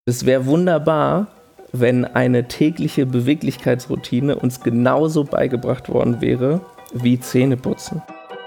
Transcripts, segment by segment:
Es wäre wunderbar, wenn eine tägliche Beweglichkeitsroutine uns genauso beigebracht worden wäre wie Zähneputzen.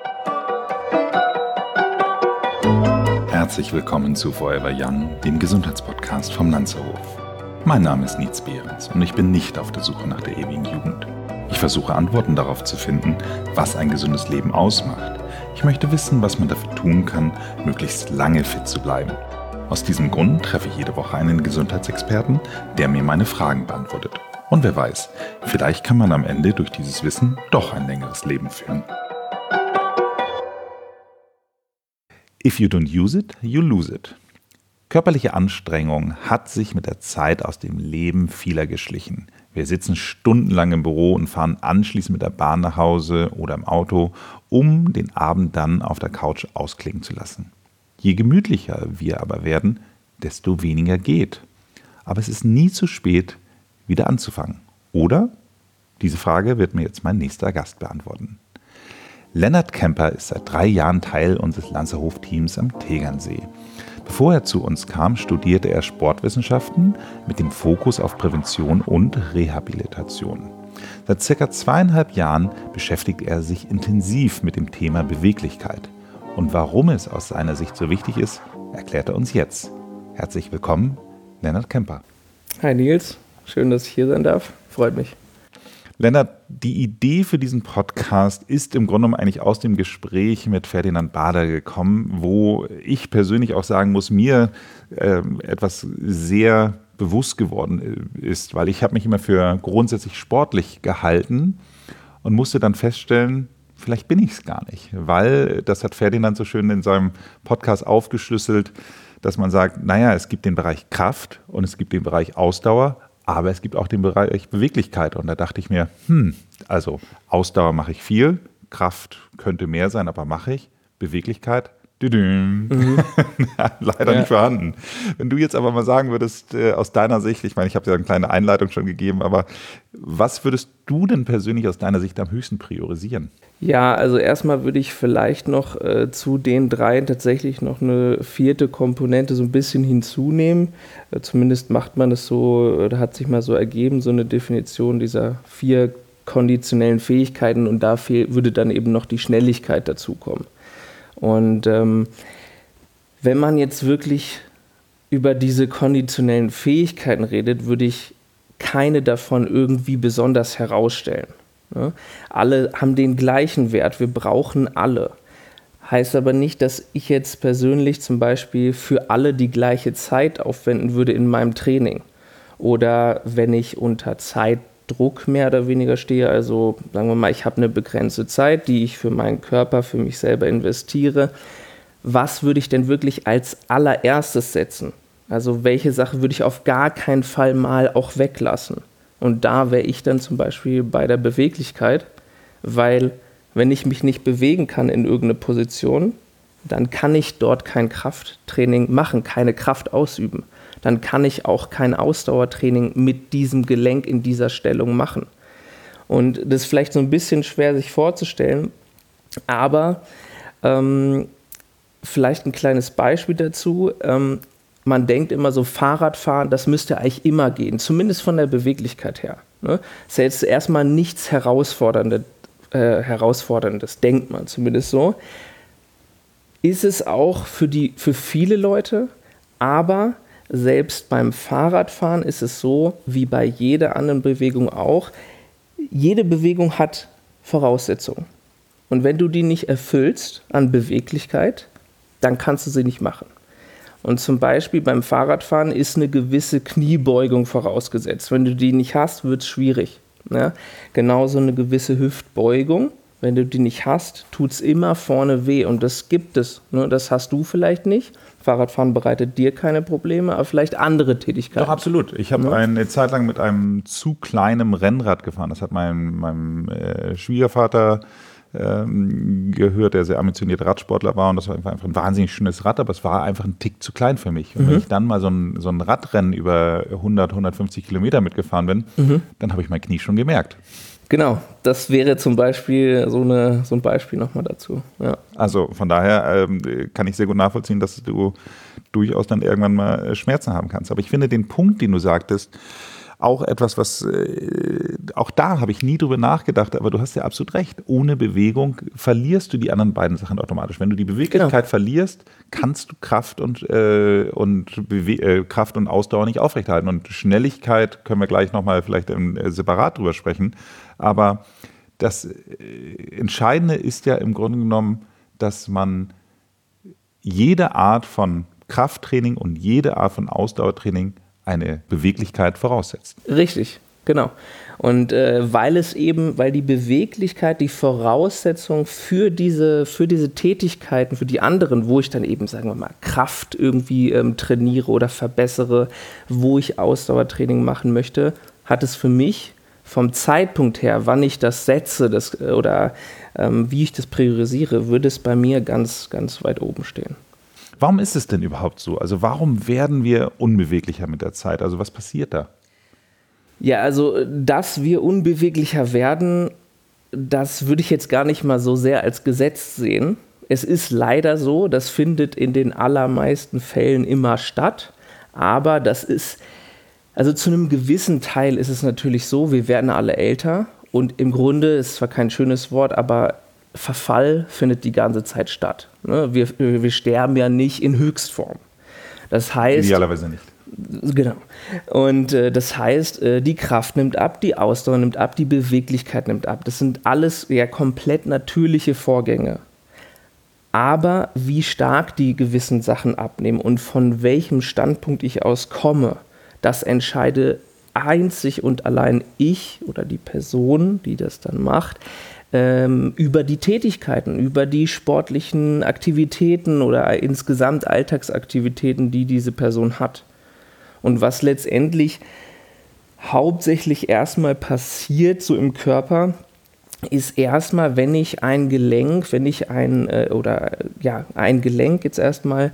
Herzlich willkommen zu Forever Young, dem Gesundheitspodcast vom Lanzerhof. Mein Name ist Nietz Behrens und ich bin nicht auf der Suche nach der ewigen Jugend. Ich versuche Antworten darauf zu finden, was ein gesundes Leben ausmacht. Ich möchte wissen, was man dafür tun kann, möglichst lange fit zu bleiben. Aus diesem Grund treffe ich jede Woche einen Gesundheitsexperten, der mir meine Fragen beantwortet. Und wer weiß, vielleicht kann man am Ende durch dieses Wissen doch ein längeres Leben führen. If you don't use it, you lose it. Körperliche Anstrengung hat sich mit der Zeit aus dem Leben vieler geschlichen. Wir sitzen stundenlang im Büro und fahren anschließend mit der Bahn nach Hause oder im Auto, um den Abend dann auf der Couch ausklingen zu lassen. Je gemütlicher wir aber werden, desto weniger geht. Aber es ist nie zu spät, wieder anzufangen. Oder? Diese Frage wird mir jetzt mein nächster Gast beantworten. Lennart Kemper ist seit 3 Jahren Teil unseres Lanzerhof-Teams am Tegernsee. Bevor er zu uns kam, studierte er Sportwissenschaften mit dem Fokus auf Prävention und Rehabilitation. Seit ca. 2,5 Jahren beschäftigt er sich intensiv mit dem Thema Beweglichkeit. Und warum es aus seiner Sicht so wichtig ist, erklärt er uns jetzt. Herzlich willkommen, Lennart Kemper. Hi Nils, schön, dass ich hier sein darf. Freut mich. Lennart, die Idee für diesen Podcast ist im Grunde genommen eigentlich aus dem Gespräch mit Ferdinand Bader gekommen, wo ich persönlich auch sagen muss, mir etwas sehr bewusst geworden ist, weil ich habe mich immer für grundsätzlich sportlich gehalten und musste dann feststellen, vielleicht bin ich es gar nicht, weil, das hat Ferdinand so schön in seinem Podcast aufgeschlüsselt, dass man sagt, naja, es gibt den Bereich Kraft und es gibt den Bereich Ausdauer, aber es gibt auch den Bereich Beweglichkeit. Und da dachte ich mir, also Ausdauer mache ich viel, Kraft könnte mehr sein, aber mache ich. Beweglichkeit, leider nicht vorhanden. Wenn du jetzt aber mal sagen würdest, aus deiner Sicht, ich meine, ich habe ja eine kleine Einleitung schon gegeben, aber was würdest du denn persönlich aus deiner Sicht am höchsten priorisieren? Ja, also erstmal würde ich vielleicht noch zu den 3 tatsächlich noch eine 4. Komponente so ein bisschen hinzunehmen. Zumindest macht man es so, oder hat sich mal so ergeben, so eine Definition dieser 4 konditionellen Fähigkeiten und da würde dann eben noch die Schnelligkeit dazukommen. Und wenn man jetzt wirklich über diese konditionellen Fähigkeiten redet, würde ich keine davon irgendwie besonders herausstellen. Ne? Alle haben den gleichen Wert, wir brauchen alle. Heißt aber nicht, dass ich jetzt persönlich zum Beispiel für alle die gleiche Zeit aufwenden würde in meinem Training. Oder wenn ich unter Zeitdruck mehr oder weniger stehe, also sagen wir mal, ich habe eine begrenzte Zeit, die ich für meinen Körper, für mich selber investiere. Was würde ich denn wirklich als allererstes setzen? Also welche Sache würde ich auf gar keinen Fall mal auch weglassen? Und da wäre ich dann zum Beispiel bei der Beweglichkeit, weil wenn ich mich nicht bewegen kann in irgendeine Position, dann kann ich dort kein Krafttraining machen, keine Kraft ausüben. Dann kann ich auch kein Ausdauertraining mit diesem Gelenk in dieser Stellung machen. Und das ist vielleicht so ein bisschen schwer sich vorzustellen, aber vielleicht ein kleines Beispiel dazu. Man denkt immer so, Fahrradfahren, das müsste eigentlich immer gehen, zumindest von der Beweglichkeit her. Ne? Das ist jetzt erstmal nichts Herausforderndes, denkt man zumindest so. Ist es auch für viele Leute, aber selbst beim Fahrradfahren ist es so, wie bei jeder anderen Bewegung auch, jede Bewegung hat Voraussetzungen. Und wenn du die nicht erfüllst an Beweglichkeit, dann kannst du sie nicht machen. Und zum Beispiel beim Fahrradfahren ist eine gewisse Kniebeugung vorausgesetzt. Wenn du die nicht hast, wird es schwierig. Ne? Genauso eine gewisse Hüftbeugung. Wenn du die nicht hast, tut es immer vorne weh. Und das gibt es. Ne? Das hast du vielleicht nicht. Fahrradfahren bereitet dir keine Probleme, aber vielleicht andere Tätigkeiten. Doch, absolut. Ich habe eine Zeit lang mit einem zu kleinen Rennrad gefahren. Das hat meinem Schwiegervater gehört, der sehr ambitionierte Radsportler war und das war einfach ein wahnsinnig schönes Rad, aber es war einfach ein Tick zu klein für mich. Und wenn ich dann mal so ein Radrennen über 100, 150 Kilometer mitgefahren bin, dann habe ich mein Knie schon gemerkt. Genau, das wäre zum Beispiel so ein Beispiel nochmal dazu. Ja. Also von daher kann ich sehr gut nachvollziehen, dass du durchaus dann irgendwann mal Schmerzen haben kannst. Aber ich finde den Punkt, den du sagtest, auch etwas, was, auch da habe ich nie drüber nachgedacht, aber du hast ja absolut recht. Ohne Bewegung verlierst du die anderen beiden Sachen automatisch. Wenn du die Beweglichkeit verlierst, kannst du Kraft und Ausdauer nicht aufrechterhalten. Und Schnelligkeit können wir gleich nochmal vielleicht separat drüber sprechen. Aber das Entscheidende ist ja im Grunde genommen, dass man jede Art von Krafttraining und jede Art von Ausdauertraining eine Beweglichkeit voraussetzt. Richtig, genau. Und weil die Beweglichkeit die Voraussetzung für diese Tätigkeiten, für die anderen, wo ich dann eben, sagen wir mal, Kraft irgendwie trainiere oder verbessere, wo ich Ausdauertraining machen möchte, hat es für mich vom Zeitpunkt her, wann ich das setze oder wie ich das priorisiere, würde es bei mir ganz, ganz weit oben stehen. Warum ist es denn überhaupt so? Also warum werden wir unbeweglicher mit der Zeit? Also was passiert da? Ja, also dass wir unbeweglicher werden, das würde ich jetzt gar nicht mal so sehr als Gesetz sehen. Es ist leider so, das findet in den allermeisten Fällen immer statt. Aber also zu einem gewissen Teil ist es natürlich so, wir werden alle älter. Und im Grunde ist zwar kein schönes Wort, aber Verfall findet die ganze Zeit statt. Wir sterben ja nicht in Höchstform. Das heißt, idealerweise nicht. Genau. Und das heißt, die Kraft nimmt ab, die Ausdauer nimmt ab, die Beweglichkeit nimmt ab. Das sind alles ja komplett natürliche Vorgänge. Aber wie stark die gewissen Sachen abnehmen und von welchem Standpunkt ich aus komme, das entscheide einzig und allein ich oder die Person, die das dann macht, über die Tätigkeiten, über die sportlichen Aktivitäten oder insgesamt Alltagsaktivitäten, die diese Person hat. Und was letztendlich hauptsächlich erstmal passiert, so im Körper, ist erstmal, wenn ich ein Gelenk jetzt erstmal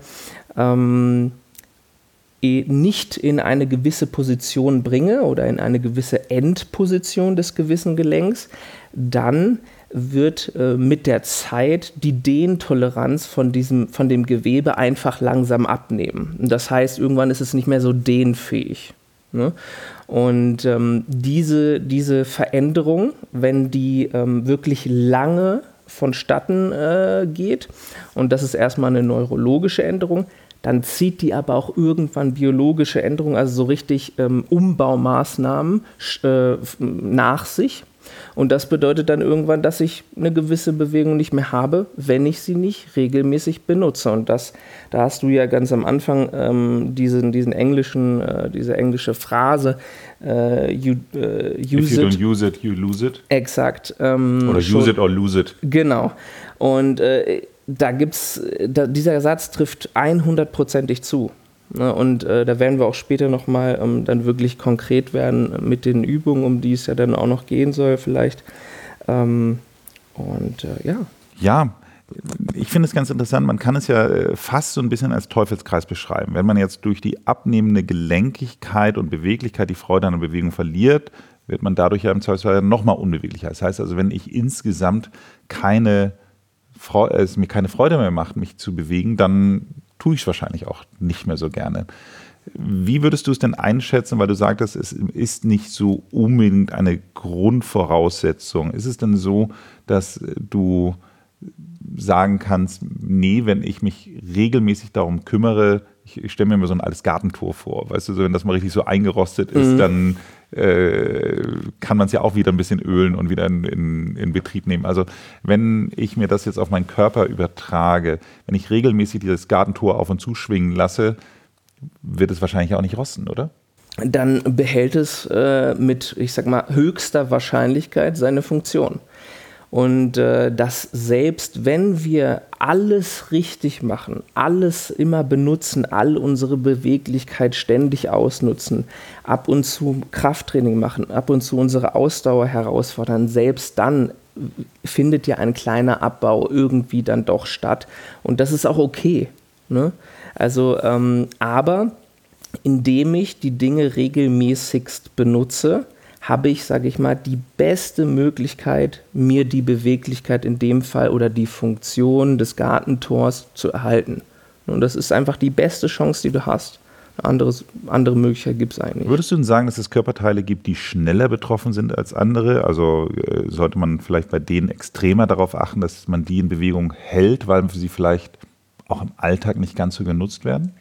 nicht in eine gewisse Position bringe oder in eine gewisse Endposition des gewissen Gelenks, dann wird mit der Zeit die Dehntoleranz von dem Gewebe einfach langsam abnehmen. Und das heißt, irgendwann ist es nicht mehr so dehnfähig. Ne? Und diese Veränderung, wenn die wirklich lange vonstatten geht, und das ist erstmal eine neurologische Änderung, dann zieht die aber auch irgendwann biologische Änderungen, also so richtig Umbaumaßnahmen nach sich. Und das bedeutet dann irgendwann, dass ich eine gewisse Bewegung nicht mehr habe, wenn ich sie nicht regelmäßig benutze. Und da hast du ja ganz am Anfang diese englische Phrase, if you don't use it, you lose it. Exakt. Oder use it or lose it. Genau. Und dieser Satz trifft 100%ig zu. Ne? Und da werden wir auch später nochmal dann wirklich konkret werden mit den Übungen, um die es ja dann auch noch gehen soll vielleicht. Ja, ich finde es ganz interessant, man kann es ja fast so ein bisschen als Teufelskreis beschreiben. Wenn man jetzt durch die abnehmende Gelenkigkeit und Beweglichkeit die Freude an der Bewegung verliert, wird man dadurch ja im Zweifelsfall nochmal unbeweglicher. Das heißt also, wenn ich insgesamt es mir keine Freude mehr macht, mich zu bewegen, dann tue ich es wahrscheinlich auch nicht mehr so gerne. Wie würdest du es denn einschätzen, weil du sagtest, es ist nicht so unbedingt eine Grundvoraussetzung. Ist es denn so, dass du sagen kannst, nee, wenn ich mich regelmäßig darum kümmere, ich stelle mir immer so ein altes Gartentor vor, weißt du, so, wenn das mal richtig so eingerostet ist, dann kann man es ja auch wieder ein bisschen ölen und wieder in Betrieb nehmen. Also wenn ich mir das jetzt auf meinen Körper übertrage, wenn ich regelmäßig dieses Gartentor auf und zu schwingen lasse, wird es wahrscheinlich auch nicht rosten, oder? Dann behält es mit, ich sag mal, höchster Wahrscheinlichkeit seine Funktion. Und dass selbst wenn wir alles richtig machen, alles immer benutzen, all unsere Beweglichkeit ständig ausnutzen, ab und zu Krafttraining machen, ab und zu unsere Ausdauer herausfordern, selbst dann findet ja ein kleiner Abbau irgendwie dann doch statt. Und das ist auch okay. Ne? Also, aber indem ich die Dinge regelmäßigst benutze, habe ich, sage ich mal, die beste Möglichkeit, mir die Beweglichkeit in dem Fall oder die Funktion des Gartentors zu erhalten. Und das ist einfach die beste Chance, die du hast. Andere Möglichkeit gibt es eigentlich. Würdest du denn sagen, dass es Körperteile gibt, die schneller betroffen sind als andere? Also sollte man vielleicht bei denen extremer darauf achten, dass man die in Bewegung hält, weil sie vielleicht auch im Alltag nicht ganz so genutzt werden?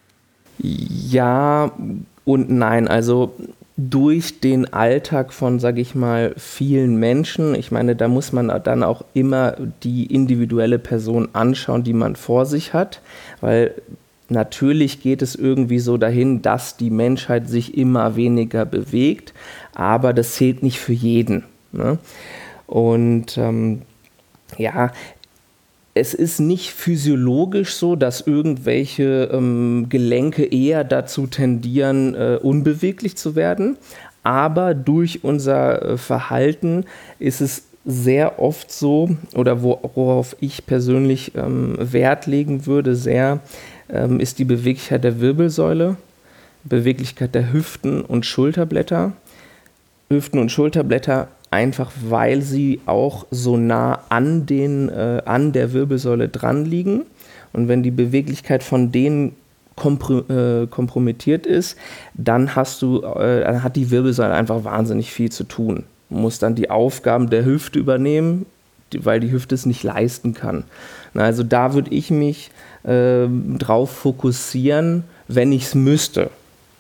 Ja und nein. Also durch den Alltag von, sage ich mal, vielen Menschen, ich meine, da muss man dann auch immer die individuelle Person anschauen, die man vor sich hat, weil natürlich geht es irgendwie so dahin, dass die Menschheit sich immer weniger bewegt, aber das zählt nicht für jeden. Ne? Und es ist nicht physiologisch so, dass irgendwelche Gelenke eher dazu tendieren, unbeweglich zu werden, aber durch unser Verhalten ist es sehr oft so, oder worauf ich persönlich Wert legen würde, ist die Beweglichkeit der Wirbelsäule, Beweglichkeit der Hüften und Schulterblätter. Hüften und Schulterblätter einfach, weil sie auch so nah an der Wirbelsäule dran liegen. Und wenn die Beweglichkeit von denen kompromittiert ist, dann hat die Wirbelsäule einfach wahnsinnig viel zu tun. Man muss dann die Aufgaben der Hüfte übernehmen, weil die Hüfte es nicht leisten kann. Also da würde ich mich drauf fokussieren, wenn ich es müsste.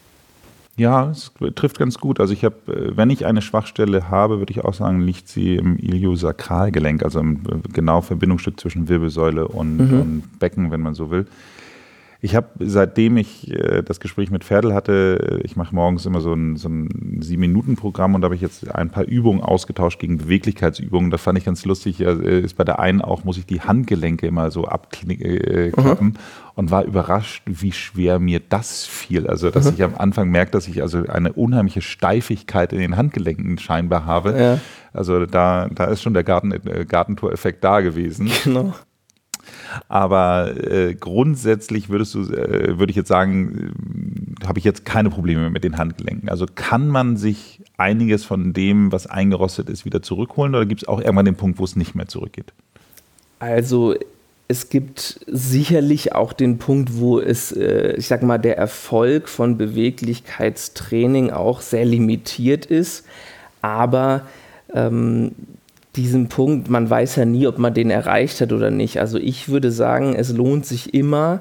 Ja, es trifft ganz gut. Also wenn ich eine Schwachstelle habe, würde ich auch sagen, liegt sie im Iliosakralgelenk, also im genau Verbindungsstück zwischen Wirbelsäule und Becken, wenn man so will. Ich habe, seitdem ich das Gespräch mit Ferdl hatte, ich mache morgens immer so ein 7-Minuten-Programm und da habe ich jetzt ein paar Übungen ausgetauscht gegen Beweglichkeitsübungen. Das fand ich ganz lustig. Ist bei der einen auch, muss ich die Handgelenke immer so abklappen und war überrascht, wie schwer mir das fiel. Also, dass ich am Anfang merke, dass ich also eine unheimliche Steifigkeit in den Handgelenken scheinbar habe. Ja. Also da ist schon der Gartentor-Effekt da gewesen. Genau. Aber grundsätzlich würde ich jetzt sagen, habe ich jetzt keine Probleme mit den Handgelenken. Also kann man sich einiges von dem, was eingerostet ist, wieder zurückholen oder gibt es auch irgendwann den Punkt, wo es nicht mehr zurückgeht? Also es gibt sicherlich auch den Punkt, wo der Erfolg von Beweglichkeitstraining auch sehr limitiert ist, aber diesen Punkt, man weiß ja nie, ob man den erreicht hat oder nicht. Also ich würde sagen, es lohnt sich immer,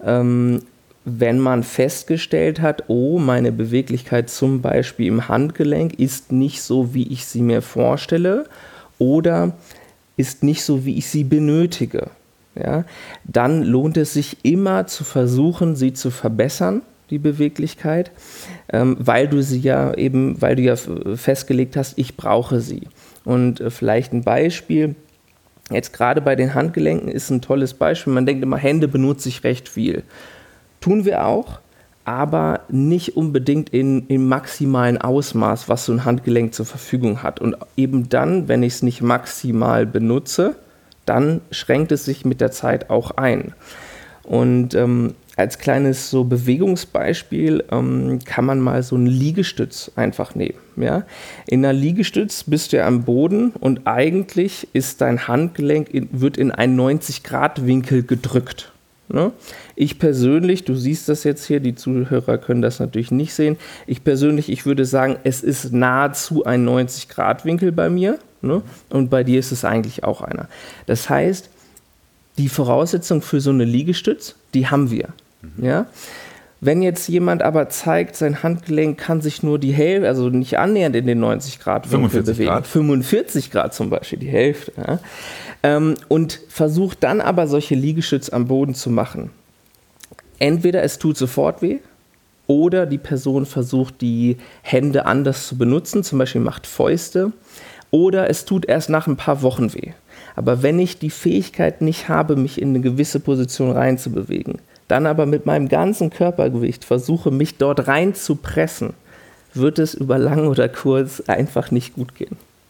wenn man festgestellt hat, meine Beweglichkeit zum Beispiel im Handgelenk ist nicht so, wie ich sie mir vorstelle oder ist nicht so, wie ich sie benötige. Ja? Dann lohnt es sich immer zu versuchen, sie zu verbessern, die Beweglichkeit, weil du ja festgelegt hast, ich brauche sie. Und vielleicht ein Beispiel, jetzt gerade bei den Handgelenken ist ein tolles Beispiel, man denkt immer, Hände benutze ich recht viel. Tun wir auch, aber nicht unbedingt im maximalen Ausmaß, was so ein Handgelenk zur Verfügung hat. Und eben dann, wenn ich es nicht maximal benutze, dann schränkt es sich mit der Zeit auch ein. Und als kleines so Bewegungsbeispiel kann man mal so einen Liegestütz einfach nehmen. Ja? In einer Liegestütz bist du ja am Boden und eigentlich ist dein Handgelenk wird in einen 90-Grad-Winkel gedrückt. Ne? Ich persönlich, du siehst das jetzt hier, die Zuhörer können das natürlich nicht sehen, ich würde sagen, es ist nahezu ein 90-Grad-Winkel bei mir, ne? Und bei dir ist es eigentlich auch einer. Das heißt, die Voraussetzung für so eine Liegestütz, die haben wir. Ja? Wenn jetzt jemand aber zeigt, sein Handgelenk kann sich nur die Hälfte, also nicht annähernd in den 90-Grad-Winkel bewegen, 45 Grad zum Beispiel, die Hälfte, ja? Und versucht dann aber solche Liegestütze am Boden zu machen. Entweder es tut sofort weh oder die Person versucht, die Hände anders zu benutzen, zum Beispiel macht Fäuste, oder es tut erst nach ein paar Wochen weh. Aber wenn ich die Fähigkeit nicht habe, mich in eine gewisse Position reinzubewegen, dann aber mit meinem ganzen Körpergewicht versuche, mich dort rein zu pressen, wird es über lang oder kurz einfach nicht gut gehen.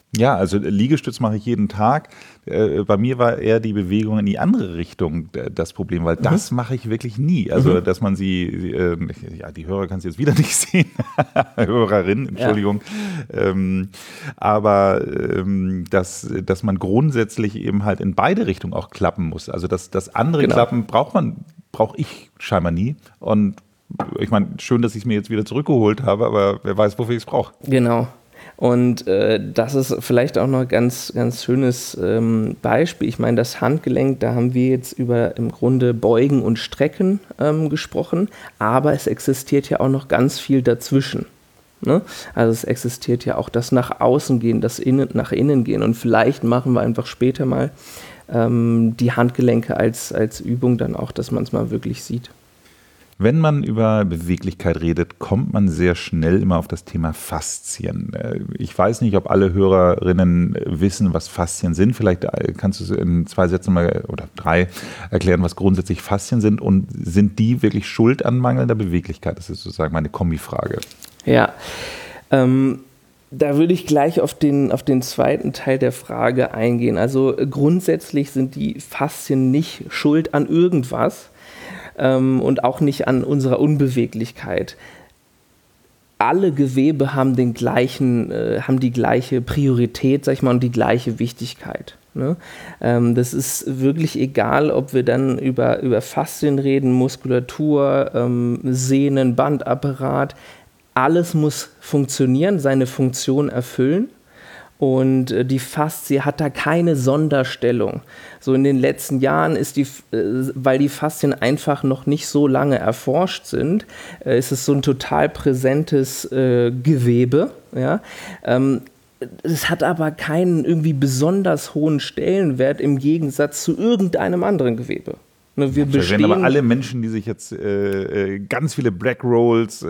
Ja, also Liegestütz mache ich jeden Tag. Bei mir war eher die Bewegung in die andere Richtung das Problem, weil das mache ich wirklich nie. Also, dass man die Hörer kann es jetzt wieder nicht sehen, Hörerin, Entschuldigung, aber dass man grundsätzlich eben halt in beide Richtungen auch klappen muss. Also das andere Klappen brauche ich scheinbar nie. Und ich meine, schön, dass ich es mir jetzt wieder zurückgeholt habe, aber wer weiß, wofür ich es brauche. Genau. Und das ist vielleicht auch noch ein ganz, ganz schönes Beispiel. Ich meine, das Handgelenk, da haben wir jetzt über im Grunde Beugen und Strecken gesprochen, aber es existiert ja auch noch ganz viel dazwischen. Ne? Also es existiert ja auch das nach außen gehen, das nach innen gehen. Und vielleicht machen wir einfach später mal die Handgelenke als Übung dann auch, dass man es mal wirklich sieht. Wenn man über Beweglichkeit redet, kommt man sehr schnell immer auf das Thema Faszien. Ich weiß nicht, ob alle Hörerinnen wissen, was Faszien sind. Vielleicht kannst du es in 2 Sätzen mal oder 3 erklären, was grundsätzlich Faszien sind. Und sind die wirklich schuld an mangelnder Beweglichkeit? Das ist sozusagen meine Kombifrage. Ja, da würde ich gleich auf den zweiten Teil der Frage eingehen. Also grundsätzlich sind die Faszien nicht schuld an irgendwas. Und auch nicht an unserer Unbeweglichkeit. Alle Gewebe haben die gleiche Priorität, sag ich mal, und die gleiche Wichtigkeit. Ne? Das ist wirklich egal, ob wir dann über Faszien reden, Muskulatur, Sehnen, Bandapparat. Alles muss funktionieren, seine Funktion erfüllen. Und die Faszie hat da keine Sonderstellung. So in den letzten Jahren weil die Faszien einfach noch nicht so lange erforscht sind, ist es so ein total präsentes Gewebe. Ja? Es hat aber keinen irgendwie besonders hohen Stellenwert im Gegensatz zu irgendeinem anderen Gewebe. Ne, wir werden aber alle Menschen, die sich jetzt ganz viele Black Rolls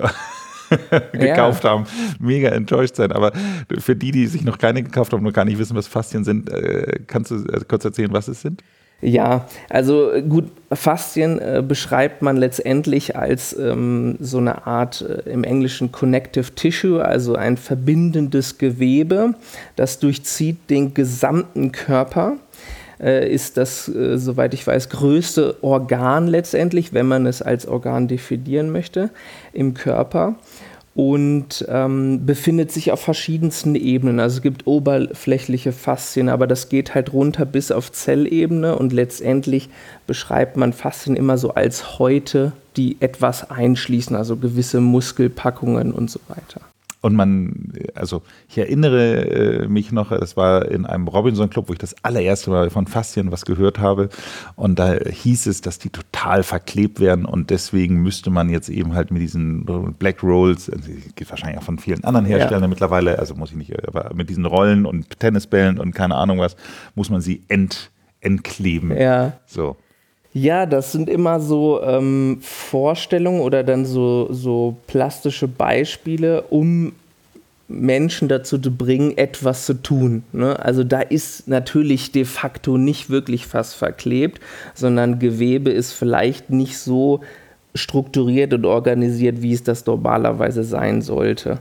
gekauft haben, mega enttäuscht sein. Aber für die sich noch keine gekauft haben und noch gar nicht wissen, was Faszien sind, kannst du kurz erzählen, was es sind? Ja, also gut, Faszien beschreibt man letztendlich als so eine Art im Englischen Connective Tissue, also ein verbindendes Gewebe, das durchzieht den gesamten Körper. Ist das, soweit ich weiß, größte Organ letztendlich, wenn man es als Organ definieren möchte, im Körper und befindet sich auf verschiedensten Ebenen. Also es gibt oberflächliche Faszien, aber das geht halt runter bis auf Zellebene und letztendlich beschreibt man Faszien immer so als Häute, die etwas einschließen, also gewisse Muskelpackungen und so weiter. Und ich erinnere mich noch, das war in einem Robinson-Club, wo ich das allererste Mal von Faszien was gehört habe. Und da hieß es, dass die total verklebt werden und deswegen müsste man jetzt eben halt mit diesen Black Rolls, geht wahrscheinlich auch von vielen anderen Herstellern mittlerweile, also muss ich nicht, aber mit diesen Rollen und Tennisbällen und keine Ahnung was, muss man sie entkleben. Ja. So. Ja, das sind immer so Vorstellungen oder dann so plastische Beispiele, um Menschen dazu zu bringen, etwas zu tun. Ne? Also da ist natürlich de facto nicht wirklich was verklebt, sondern Gewebe ist vielleicht nicht so strukturiert und organisiert, wie es das normalerweise sein sollte.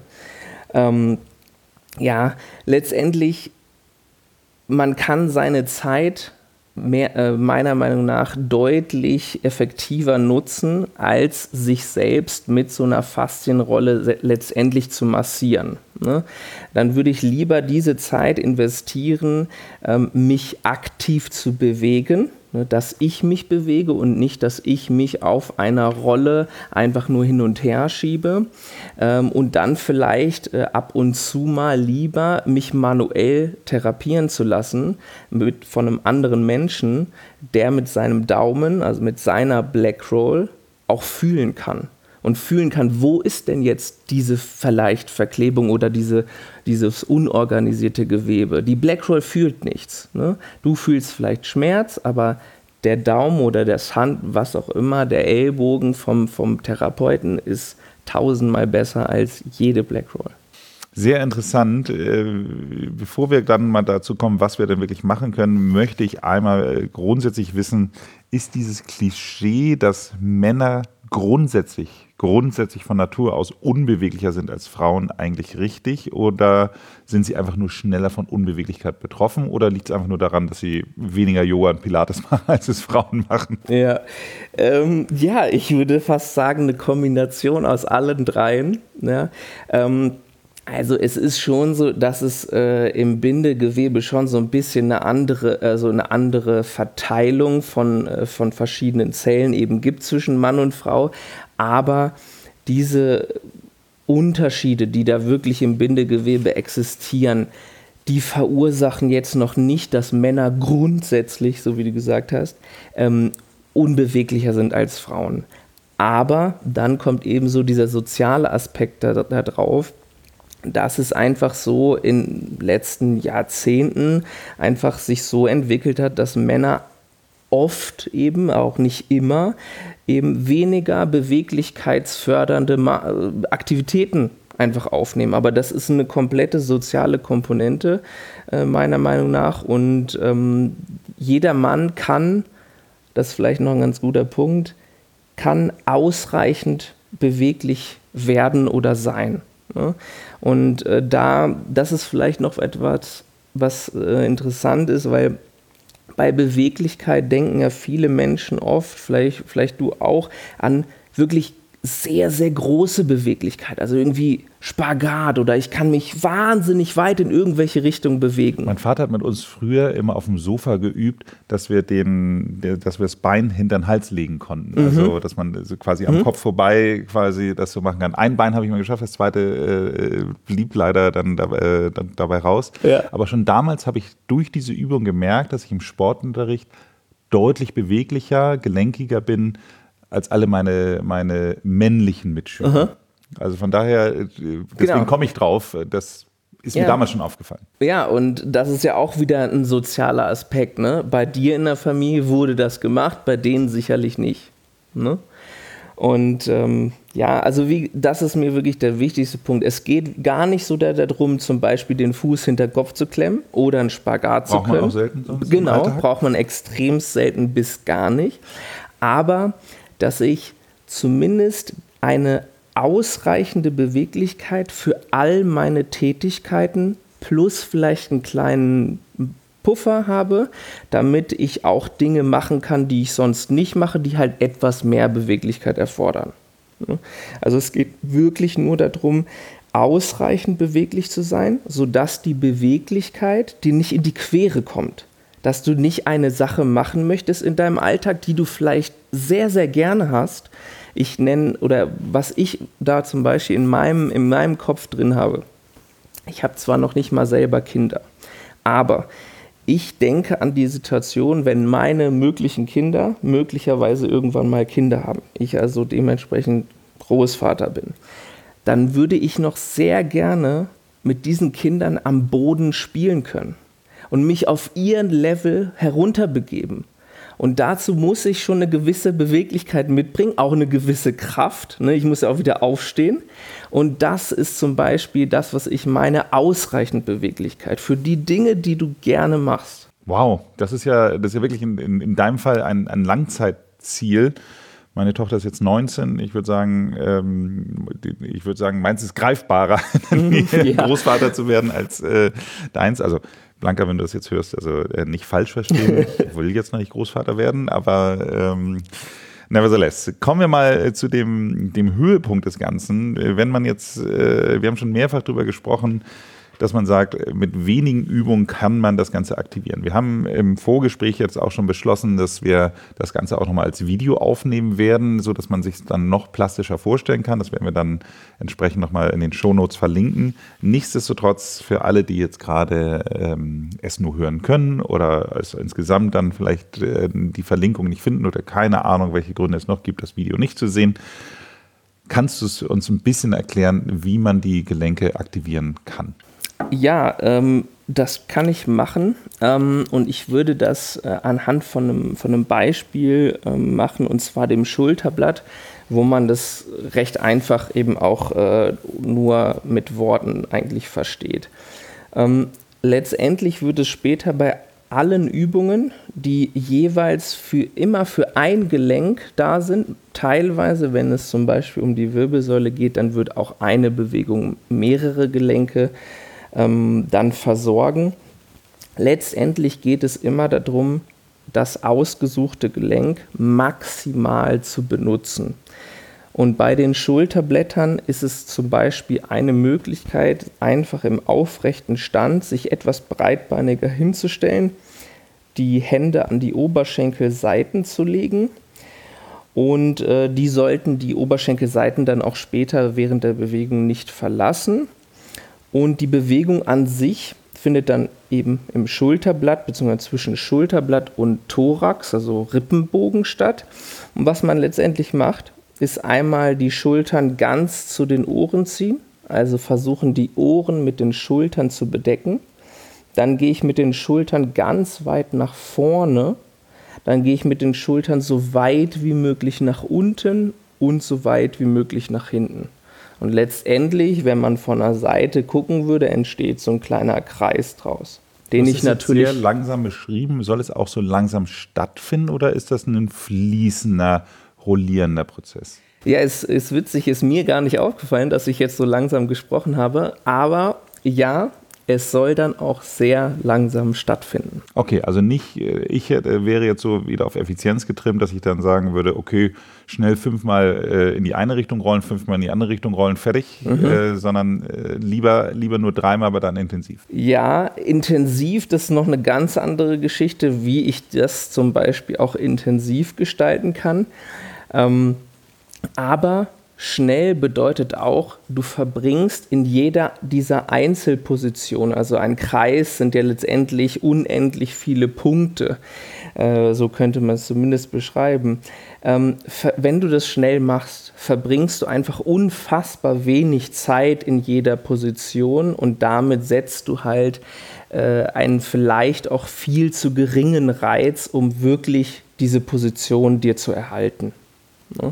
Letztendlich, man kann seine Zeit meiner Meinung nach deutlich effektiver nutzen, als sich selbst mit so einer Faszienrolle letztendlich zu massieren. Ne? Dann würde ich lieber diese Zeit investieren, mich aktiv zu bewegen, ne, dass ich mich bewege und nicht, dass ich mich auf einer Rolle einfach nur hin und her schiebe und dann vielleicht ab und zu mal lieber mich manuell therapieren zu lassen von einem anderen Menschen, der mit seinem Daumen, also mit seiner Black Roll auch fühlen kann. Und fühlen kann, wo ist denn jetzt diese vielleicht Verklebung oder dieses unorganisierte Gewebe. Die Black Roll fühlt nichts. Ne? Du fühlst vielleicht Schmerz, aber der Daumen oder das Hand, was auch immer, der Ellbogen vom Therapeuten ist 1000-mal besser als jede Black Roll. Sehr interessant. Bevor wir dann mal dazu kommen, was wir denn wirklich machen können, möchte ich einmal grundsätzlich wissen, ist dieses Klischee, dass Männer grundsätzlich von Natur aus unbeweglicher sind als Frauen eigentlich richtig? Oder sind sie einfach nur schneller von Unbeweglichkeit betroffen? Oder liegt es einfach nur daran, dass sie weniger Yoga und Pilates machen, als es Frauen machen? Ja, ich würde fast sagen, eine Kombination aus allen dreien. Ja. Also es ist schon so, dass es im Bindegewebe schon so ein bisschen eine andere Verteilung von verschiedenen Zellen eben gibt zwischen Mann und Frau. Aber diese Unterschiede, die da wirklich im Bindegewebe existieren, die verursachen jetzt noch nicht, dass Männer grundsätzlich, so wie du gesagt hast, unbeweglicher sind als Frauen. Aber dann kommt eben so dieser soziale Aspekt da drauf, dass es einfach so in den letzten Jahrzehnten einfach sich so entwickelt hat, dass Männer oft eben, auch nicht immer, eben weniger beweglichkeitsfördernde Aktivitäten einfach aufnehmen. Aber das ist eine komplette soziale Komponente, meiner Meinung nach. Und jeder Mann kann, das ist vielleicht noch ein ganz guter Punkt, kann ausreichend beweglich werden oder sein. Ne? Und das ist vielleicht noch etwas, was interessant ist, weil bei Beweglichkeit denken ja viele Menschen oft, vielleicht du auch, an wirklich sehr, sehr große Beweglichkeit. Also irgendwie Spagat oder ich kann mich wahnsinnig weit in irgendwelche Richtungen bewegen. Mein Vater hat mit uns früher immer auf dem Sofa geübt, dass wir das Bein hinter den Hals legen konnten. Also, dass man so quasi am Kopf vorbei quasi das so machen kann. Ein Bein habe ich mal geschafft, das zweite blieb leider dann dabei raus. Ja. Aber schon damals habe ich durch diese Übung gemerkt, dass ich im Sportunterricht deutlich beweglicher, gelenkiger bin als alle meine männlichen Mitschüler. Aha. Also von daher, deswegen komme ich drauf, das ist mir damals schon aufgefallen. Ja, und das ist ja auch wieder ein sozialer Aspekt. Ne? Bei dir in der Familie wurde das gemacht, bei denen sicherlich nicht. Ne? Und das ist mir wirklich der wichtigste Punkt. Es geht gar nicht so darum, zum Beispiel den Fuß hinter den Kopf zu klemmen oder einen Spagat zu können. Braucht man auch selten sonst? Genau, braucht man extrem selten bis gar nicht. Aber dass ich zumindest eine ausreichende Beweglichkeit für all meine Tätigkeiten plus vielleicht einen kleinen Puffer habe, damit ich auch Dinge machen kann, die ich sonst nicht mache, die halt etwas mehr Beweglichkeit erfordern. Also es geht wirklich nur darum, ausreichend beweglich zu sein, sodass die Beweglichkeit dir nicht in die Quere kommt. Dass du nicht eine Sache machen möchtest in deinem Alltag, die du vielleicht sehr, sehr gerne hast. Was ich da zum Beispiel in meinem Kopf drin habe. Ich habe zwar noch nicht mal selber Kinder, aber ich denke an die Situation, wenn meine möglichen Kinder möglicherweise irgendwann mal Kinder haben, ich also dementsprechend Großvater bin, dann würde ich noch sehr gerne mit diesen Kindern am Boden spielen können und mich auf ihren Level herunterbegeben. Und dazu muss ich schon eine gewisse Beweglichkeit mitbringen, auch eine gewisse Kraft. Ne? Ich muss ja auch wieder aufstehen. Und das ist zum Beispiel das, was ich meine, ausreichend Beweglichkeit für die Dinge, die du gerne machst. Wow, das ist ja wirklich in deinem Fall ein Langzeitziel. Meine Tochter ist jetzt 19. Ich würde sagen, meins ist greifbarer, Großvater zu werden als deins. Also Blanca, wenn du das jetzt hörst, also nicht falsch verstehen, ich will jetzt noch nicht Großvater werden, aber nevertheless. Kommen wir mal zu dem Höhepunkt des Ganzen. Wenn man jetzt, wir haben schon mehrfach darüber gesprochen, dass man sagt, mit wenigen Übungen kann man das Ganze aktivieren. Wir haben im Vorgespräch jetzt auch schon beschlossen, dass wir das Ganze auch nochmal als Video aufnehmen werden, sodass man sich dann noch plastischer vorstellen kann. Das werden wir dann entsprechend nochmal in den Shownotes verlinken. Nichtsdestotrotz für alle, die jetzt gerade es nur hören können oder also insgesamt dann vielleicht die Verlinkung nicht finden oder keine Ahnung, welche Gründe es noch gibt, das Video nicht zu sehen, kannst du uns ein bisschen erklären, wie man die Gelenke aktivieren kann? Ja, das kann ich machen und ich würde das anhand von einem Beispiel machen, und zwar dem Schulterblatt, wo man das recht einfach eben auch nur mit Worten eigentlich versteht. Letztendlich wird es später bei allen Übungen, die jeweils immer für ein Gelenk da sind. Teilweise, wenn es zum Beispiel um die Wirbelsäule geht, dann wird auch eine Bewegung mehrere Gelenke dann versorgen. Letztendlich geht es immer darum, das ausgesuchte Gelenk maximal zu benutzen. Und bei den Schulterblättern ist es zum Beispiel eine Möglichkeit, einfach im aufrechten Stand sich etwas breitbeiniger hinzustellen, die Hände an die Oberschenkelseiten zu legen und die sollten die Oberschenkelseiten dann auch später während der Bewegung nicht verlassen. Und die Bewegung an sich findet dann eben im Schulterblatt bzw. zwischen Schulterblatt und Thorax, also Rippenbogen statt. Und was man letztendlich macht, ist einmal die Schultern ganz zu den Ohren ziehen, also versuchen die Ohren mit den Schultern zu bedecken. Dann gehe ich mit den Schultern ganz weit nach vorne, dann gehe ich mit den Schultern so weit wie möglich nach unten und so weit wie möglich nach hinten. Und letztendlich, wenn man von der Seite gucken würde, entsteht so ein kleiner Kreis draus. Den ich natürlich sehr langsam beschrieben. Soll es auch so langsam stattfinden oder ist das ein fließender, rollierender Prozess? Ja, es ist witzig, ist mir gar nicht aufgefallen, dass ich jetzt so langsam gesprochen habe, aber ja, es soll dann auch sehr langsam stattfinden. Okay, also nicht, ich wäre jetzt so wieder auf Effizienz getrimmt, dass ich dann sagen würde, okay, schnell 5-mal in die eine Richtung rollen, 5-mal in die andere Richtung rollen, fertig, sondern lieber nur 3-mal, aber dann intensiv. Ja, intensiv, das ist noch eine ganz andere Geschichte, wie ich das zum Beispiel auch intensiv gestalten kann. Aber schnell bedeutet auch, du verbringst in jeder dieser Einzelpositionen, also ein Kreis sind ja letztendlich unendlich viele Punkte, so könnte man es zumindest beschreiben. Wenn du das schnell machst, verbringst du einfach unfassbar wenig Zeit in jeder Position und damit setzt du halt einen vielleicht auch viel zu geringen Reiz, um wirklich diese Position dir zu erhalten. Ne?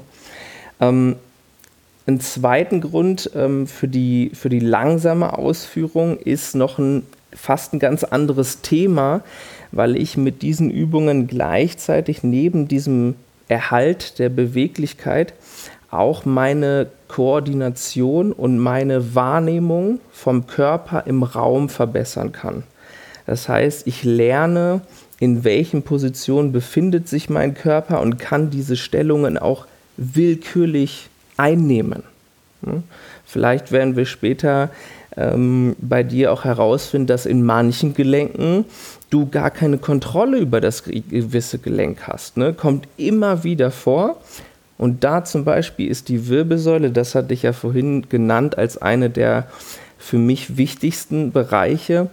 Ein zweiten Grund für die langsame Ausführung ist noch fast ein ganz anderes Thema, weil ich mit diesen Übungen gleichzeitig neben diesem Erhalt der Beweglichkeit auch meine Koordination und meine Wahrnehmung vom Körper im Raum verbessern kann. Das heißt, ich lerne, in welchen Positionen befindet sich mein Körper und kann diese Stellungen auch willkürlich einnehmen. Vielleicht werden wir später bei dir auch herausfinden, dass in manchen Gelenken du gar keine Kontrolle über das gewisse Gelenk hast. Ne? Kommt immer wieder vor. Und da zum Beispiel ist die Wirbelsäule, das hatte ich ja vorhin genannt, als eine der für mich wichtigsten Bereiche,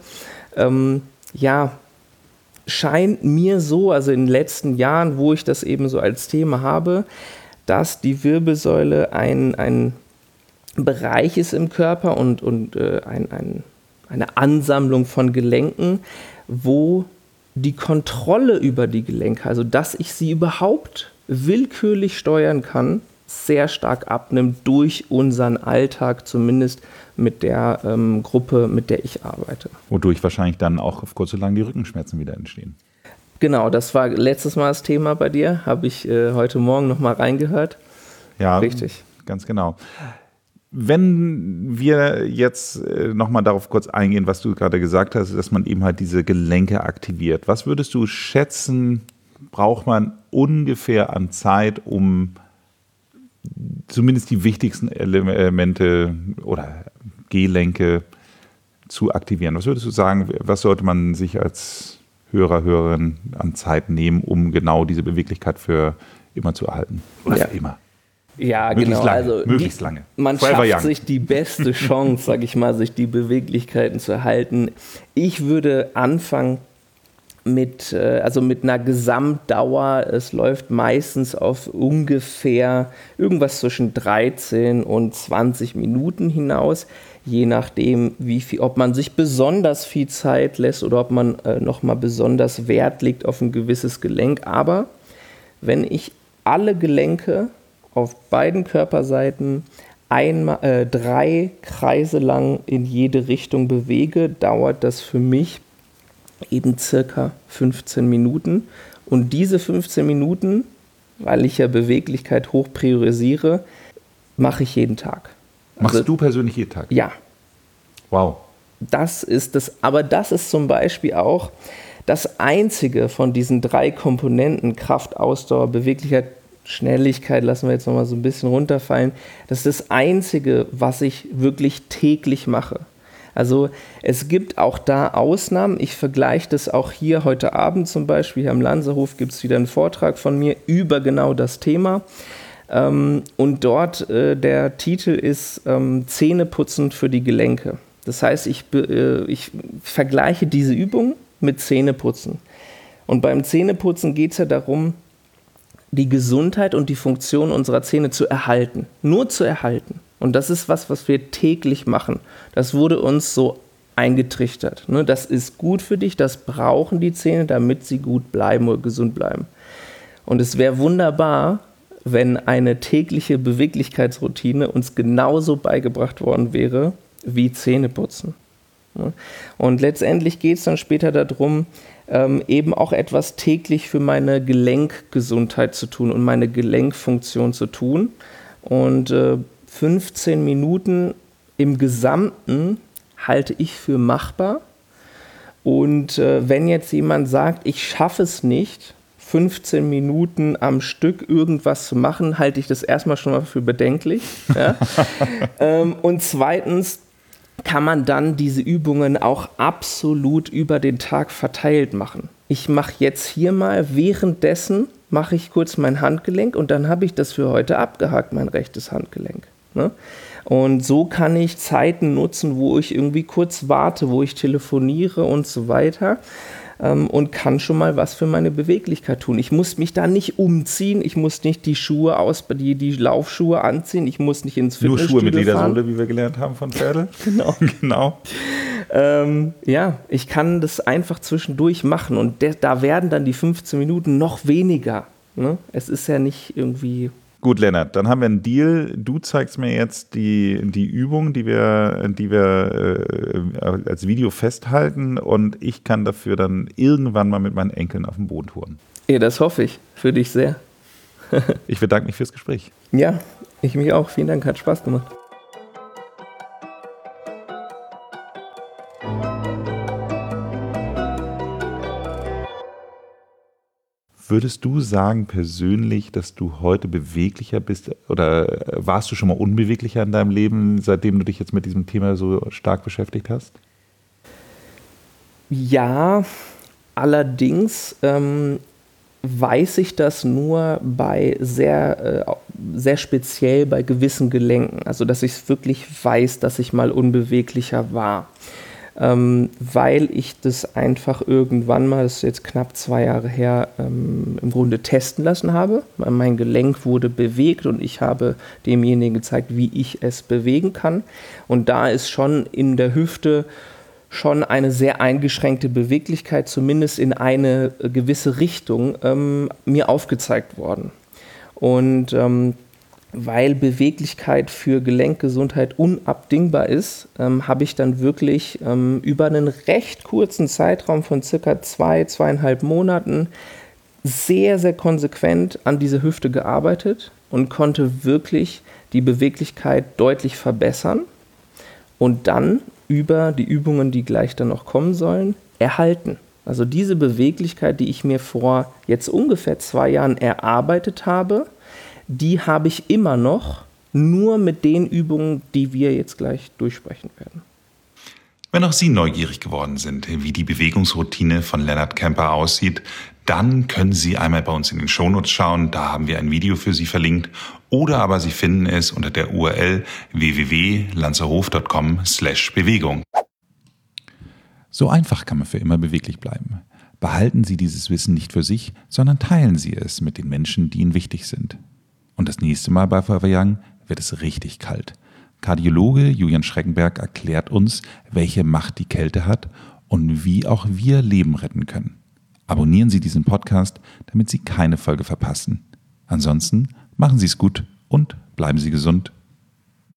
scheint mir so, also in den letzten Jahren, wo ich das eben so als Thema habe, dass die Wirbelsäule ein Bereich ist im Körper und eine Ansammlung von Gelenken, wo die Kontrolle über die Gelenke, also dass ich sie überhaupt willkürlich steuern kann, sehr stark abnimmt durch unseren Alltag, zumindest mit der Gruppe, mit der ich arbeite. Wodurch wahrscheinlich dann auch auf kurz oder lang die Rückenschmerzen wieder entstehen. Genau, das war letztes Mal das Thema bei dir, habe ich heute Morgen nochmal reingehört. Ja, richtig. Ganz genau. Wenn wir jetzt nochmal darauf kurz eingehen, was du gerade gesagt hast, dass man eben halt diese Gelenke aktiviert. Was würdest du schätzen, braucht man ungefähr an Zeit, um zumindest die wichtigsten Elemente oder Gelenke zu aktivieren? Was würdest du sagen, was sollte man sich als Hörer, Hörerin an Zeit nehmen, um genau diese Beweglichkeit für immer zu erhalten? Oder für immer? Ja, möglichst genau. Lange, also möglichst lange. Man schafft sich die beste Chance, sag ich mal, sich die Beweglichkeiten zu erhalten. Ich würde anfangen mit einer Gesamtdauer. Es läuft meistens auf ungefähr irgendwas zwischen 13 und 20 Minuten hinaus, je nachdem, ob man sich besonders viel Zeit lässt oder ob man nochmal besonders Wert legt auf ein gewisses Gelenk. Aber wenn ich alle Gelenke auf beiden Körperseiten 3 Kreise lang in jede Richtung bewege, dauert das für mich eben circa 15 Minuten. Und diese 15 Minuten, weil ich ja Beweglichkeit hoch priorisiere, mache ich jeden Tag. Machst du persönlich jeden Tag? Ja. Wow. Aber das ist zum Beispiel auch das einzige von diesen 3 Komponenten, Kraft, Ausdauer, Beweglichkeit, Schnelligkeit, lassen wir jetzt nochmal so ein bisschen runterfallen. Das ist das einzige, was ich wirklich täglich mache. Also es gibt auch da Ausnahmen. Ich vergleiche das auch hier heute Abend zum Beispiel. Hier am Lanzerhof gibt es wieder einen Vortrag von mir über genau das Thema. Und dort der Titel ist Zähneputzen für die Gelenke. Das heißt, ich vergleiche diese Übung mit Zähneputzen. Und beim Zähneputzen geht es ja darum, die Gesundheit und die Funktion unserer Zähne zu erhalten. Nur zu erhalten. Und das ist was wir täglich machen. Das wurde uns so eingetrichtert. Ne? Das ist gut für dich, das brauchen die Zähne, damit sie gut bleiben oder gesund bleiben. Und es wäre wunderbar, wenn eine tägliche Beweglichkeitsroutine uns genauso beigebracht worden wäre wie Zähneputzen. Ne? Und letztendlich geht es dann später darum, eben auch etwas täglich für meine Gelenkgesundheit zu tun und meine Gelenkfunktion zu tun. Und 15 Minuten im Gesamten halte ich für machbar. Und wenn jetzt jemand sagt, ich schaffe es nicht, 15 Minuten am Stück irgendwas zu machen, halte ich das erstmal schon mal für bedenklich. Ja? Und zweitens kann man dann diese Übungen auch absolut über den Tag verteilt machen. Ich mache jetzt hier mal, währenddessen mache ich kurz mein Handgelenk und dann habe ich das für heute abgehakt, mein rechtes Handgelenk. Ne? Und so kann ich Zeiten nutzen, wo ich irgendwie kurz warte, wo ich telefoniere und so weiter. Und kann schon mal was für meine Beweglichkeit tun. Ich muss mich da nicht umziehen, ich muss nicht die Schuhe die Laufschuhe anziehen, ich muss nicht ins Fitnessstudio fahren. Nur Schuhe mit Ledersohle, wie wir gelernt haben von Pferde. Genau. Ja, ich kann das einfach zwischendurch machen und da werden dann die 15 Minuten noch weniger. Ne? Es ist ja nicht irgendwie... Gut, Lennart, dann haben wir einen Deal. Du zeigst mir jetzt die Übung, die wir als Video festhalten und ich kann dafür dann irgendwann mal mit meinen Enkeln auf dem Boden touren. Ja, das hoffe ich. Für dich sehr. Ich bedanke mich fürs Gespräch. Ja, ich mich auch. Vielen Dank, hat Spaß gemacht. Würdest du sagen persönlich, dass du heute beweglicher bist oder warst du schon mal unbeweglicher in deinem Leben, seitdem du dich jetzt mit diesem Thema so stark beschäftigt hast? Ja, allerdings weiß ich das nur bei sehr speziell bei gewissen Gelenken. Also dass ich es wirklich weiß, dass ich mal unbeweglicher war. Weil ich das einfach irgendwann mal, das ist jetzt knapp 2 Jahre her, im Grunde testen lassen habe. Mein Gelenk wurde bewegt und ich habe demjenigen gezeigt, wie ich es bewegen kann. Und da ist schon in der Hüfte schon eine sehr eingeschränkte Beweglichkeit, zumindest in eine gewisse Richtung, mir aufgezeigt worden. Und weil Beweglichkeit für Gelenkgesundheit unabdingbar ist, habe ich dann wirklich über einen recht kurzen Zeitraum von circa 2,5 Monaten sehr, sehr konsequent an dieser Hüfte gearbeitet und konnte wirklich die Beweglichkeit deutlich verbessern und dann über die Übungen, die gleich dann noch kommen sollen, erhalten. Also diese Beweglichkeit, die ich mir vor jetzt ungefähr 2 Jahren erarbeitet habe, die habe ich immer noch, nur mit den Übungen, die wir jetzt gleich durchsprechen werden. Wenn auch Sie neugierig geworden sind, wie die Bewegungsroutine von Lennart Kemper aussieht, dann können Sie einmal bei uns in den Shownotes schauen, da haben wir ein Video für Sie verlinkt, oder aber Sie finden es unter der URL www.lanzerhof.com/Bewegung. So einfach kann man für immer beweglich bleiben. Behalten Sie dieses Wissen nicht für sich, sondern teilen Sie es mit den Menschen, die Ihnen wichtig sind. Und das nächste Mal bei Forever Young wird es richtig kalt. Kardiologe Julian Schreckenberg erklärt uns, welche Macht die Kälte hat und wie auch wir Leben retten können. Abonnieren Sie diesen Podcast, damit Sie keine Folge verpassen. Ansonsten machen Sie es gut und bleiben Sie gesund.